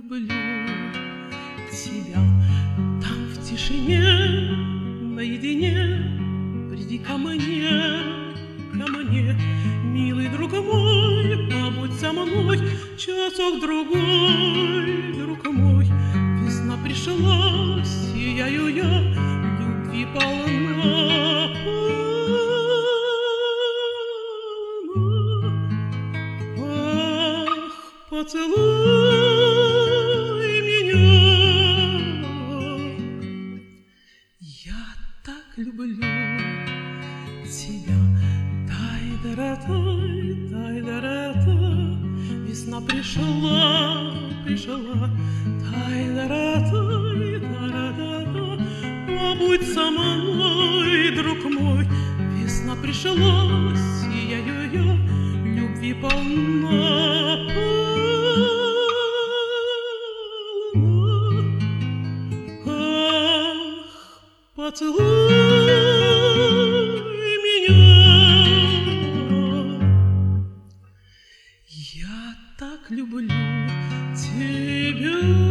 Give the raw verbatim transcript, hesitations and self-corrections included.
люблю тебя. Там в тишине, наедине, приди ко мне, ко мне, милый друг мой, побудь со мной часок-другой, друг мой. Весна пришла, сияю я, любви полна. Ах, поцелуй меня, я так люблю тебя. Тай-да-ра-тай, тай-да-ра-та, весна пришла, пришла. Тай-да-ра-тай, та-ра-да-да, побудь со мной, друг мой. Весна пришла, сияю я, любви полна. Ах, поцелуй меня, я так люблю тебя.